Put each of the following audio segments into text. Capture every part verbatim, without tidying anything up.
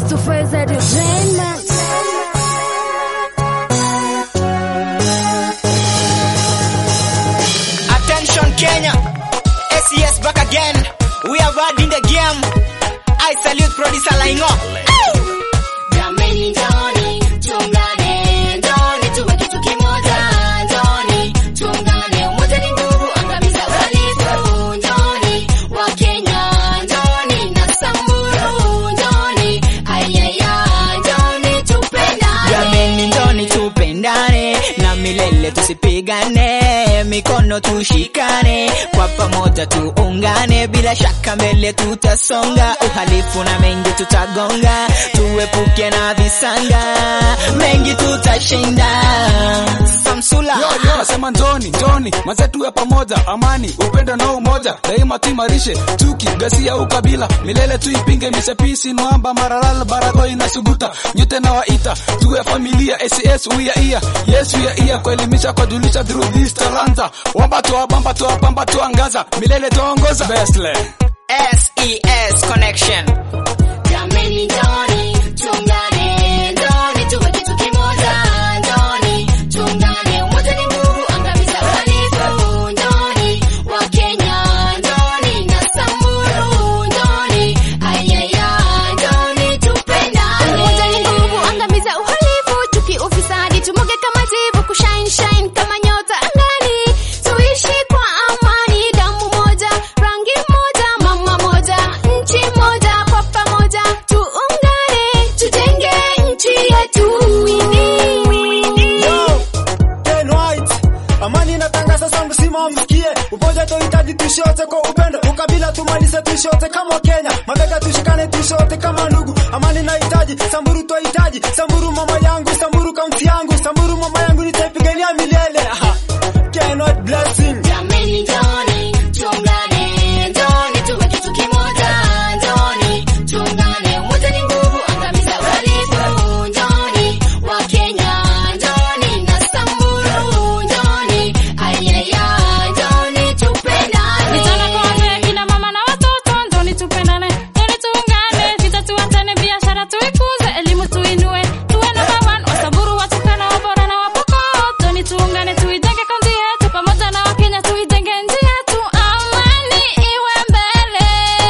Face to face entertainment. Attention Kenya, S E S back again. We are bad in the game. I salute producer Laingo. Jameni njoni, tungane, njoni tuwe kitu kimoja, njoni, tungane, umoja ni nguvu, angamiza uhalifu, njoni, wa Kenya, njoni, na Samburu, njoni, ayaya, njoni tupendane. Jameni njoni tupendane, na milele tusipigane, mikono tushikane, kwa pamoja tuungane, bila shaka mbele tutasonga, uhalifu na mengi tutagonga, tuepuke na visanga, mengi tutashinda. Samsula yo yo nasema njoni njoni mazetu ya pamoja, amani upendo na umoja daima tuimarishe, chuki ghasia ukabila milele tuipinge, misepisi noamba maralal baragoi na suguta, nyote na waita tuwe familia. S E S we are here, yes we are here, kuelimisha kwa dulisha through this talanta, wamba toa bamba toa pamba tuangaza, milele tuongoza Bestland. S E S Connection. Jameni njoni, tungane, njoni tuwe kitu kimoja, njoni, tungane, umoja ni nguvu, angamiza uhalifu, njoni, wa Kenya, njoni, na Samburu, njoni, ayaya, njoni tupendane. Umoja ni nguvu, angamiza uhalifu, chuki ufisadi, tumuge kama jivu, kushine shine kama nyota angani, tuishi kwa amani, damu moja, rangi moja, mama moja, nchi moja, kwa pamoja tuungane, tujenge nchi yetu. Yo, Ken White, amani inatangaza sound sima msikie, umoja tuhitaji tushote kwa upendo, ukabila tumalize tushote kama Kenya, mabega tushikane tushote kama ndugu, amani nahitaji, Samburu tuhitaji, Samburu mama yangu, Samburu kaunti yangu, Samburu mama yangu nitaipigania milele. Aha. Ken White blessing. Jameni njoni, tungane, njoni tuwe kitu kimoja, njoni, tungane, umoja ni nguvu, angamiza uhalifu, njoni, wa Kenya, njoni, na Samburu, njoni, ayaya, njoni tupendane. Vijana kwa wazee, kina mama na watoto, njoni tupendane, njoni tuungane, vita tuachane, biashara tuikuze, elimu tuinue, tuwe number one, Wasamburu, Waturkana, Wabora na Wapokot, njoni tuungane, tuijenge kaunti yetu, pamoja na Wakenya tuijenge nchi yetu, amani iwe mbele.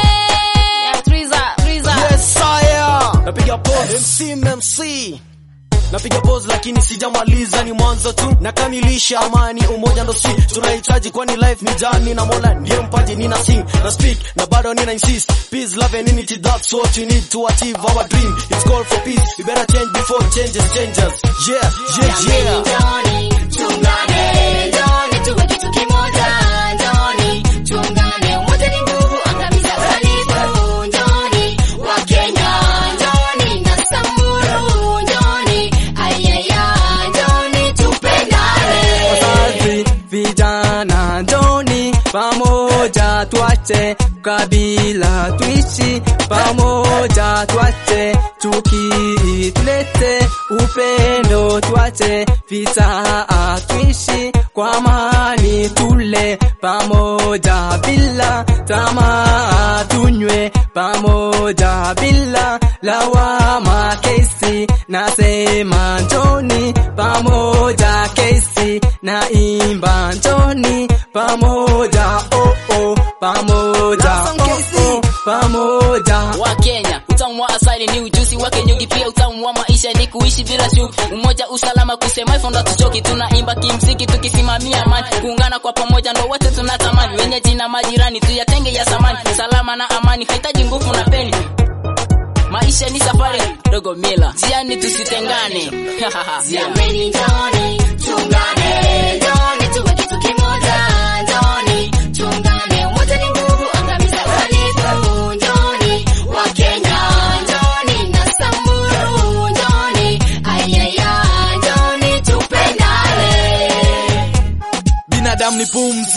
Ya Triza, Triza. Yes sire, napiga pose M C M C, napiga pose lakini sijamaliza, ni mwanzo tu, nakamilisha. Amani umoja ndo si tunahitaji, kwani life ni jani na Mola ndiye mpaji. Nina sing na speak na bado nina insist, peace love and unity, that's what you need to achieve our dream. It's call for peace, we better change before changes changes. Yeah yeah Jameni yeah. njoni, tungane, njoni tuwe kitu kimoja, njoni, tungane, umoja ni nguvu, angamiza uhalifu, njoni, wa Kenya, njoni, na Samburu, njoni, ayaya, njoni tupendane. Wazazi, vijana, njoni pamoja tuache kabila, tuishi pamoja, tuache chuki, tulete upendo, tuache vita, tuishi kwa amani, tule pamoja bila tamaa, tunywe pamoja bila lawama. Kesi nasema njoni pamoja, kesi na imba njoni pamoja, oh oh pamoja, oh oh pamoja. Wa Kenya, utamu wa asali ni ujuzi wake nyuki, pia utamu wa maisha ni kuishi bila shuki, umoja usalama kusema hivyo ndo tuchoki, tunaimba kimziki tukisimamia amani, kuungana kwa pamoja ndo wote tunatamani, wenye jina majirani tuyatenge ya samani, salama na amani haitaji nguvu na peni, maisha ni safari dogo mila, jiani tusitengane. Jameni njoni, tungane, njoni tuwe kitu kimoja, njoni, tungane, umoja ni nguvu, angamiza uhalifu, njoni, wa Kenya, njoni, na Samburu, njoni, ayaya, njoni tupendane. Binadamu ni pumzi,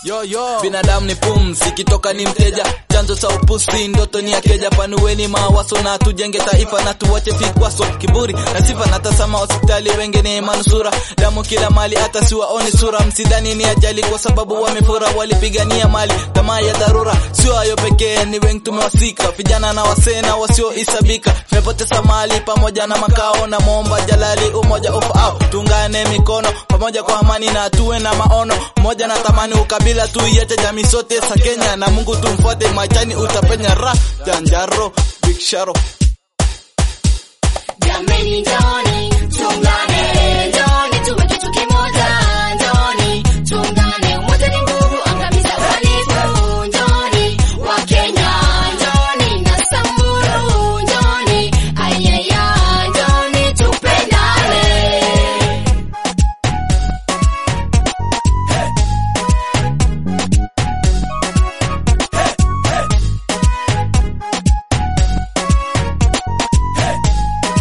Yo yo, binadamu ni pumzi, kitoka ni mteja, chanzo cha upusi, ndoto ni akeja. Panuweni mawazo na tujenge taifa na tuwache fikwaso, kiburi na sifa na tasama hospitali wengine manusura. Damu kila mali hata siwaone sura, msidhani ni ajali kwa sababu wamefura, walipigania mali tamaa ya dharura. Sio hayo pekee, ni wengi tumewasika, vijana na wasee na wasio isabika. Tumepoteza mali pamoja na makao, na muomba Jalali umoja ufaao. Tungane mikono pamoja kwa amani na tuwe na maono moja, na tamani ukabila tuiache jamii sote za Kenya, na Mungu tumfuate machani utapenya ra janjaro big sharo. Jameni njoni